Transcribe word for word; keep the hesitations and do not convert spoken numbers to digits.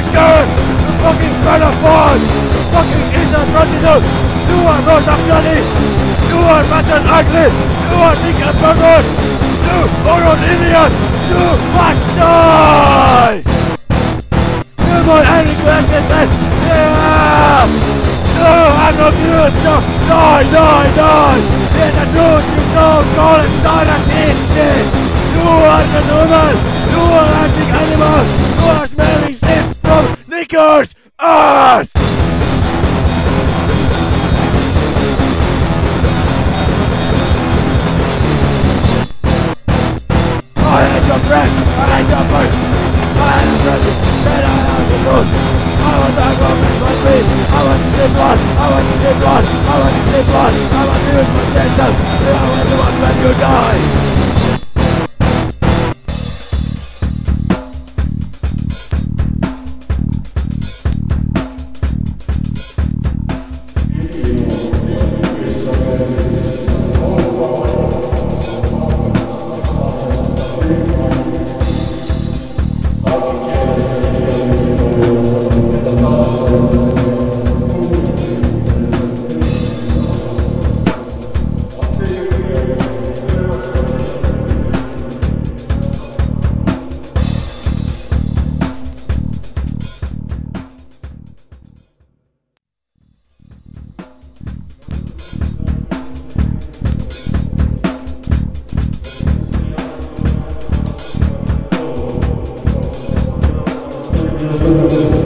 Nickers! You fucking brother boy! You fucking Eastern prostitute! You are not a bloody! You are fat and ugly! You are Nick and Burgos! You are an idiot! You must die! You my Eric Western! Yeah! No, I'm not good! No! Die, die, die! Here's the truth, you don't call it not a kid! You are the woman! You are acting animal! You are smelling shit from Nickers' ass! I hate your breath! I hate your voice! I hate your breath! Then I have the truth! I want to go with my feet! I want to see blood! I want to see blood! I want to see blood! I want to use my genitals! I want to watch when you die! Thank you.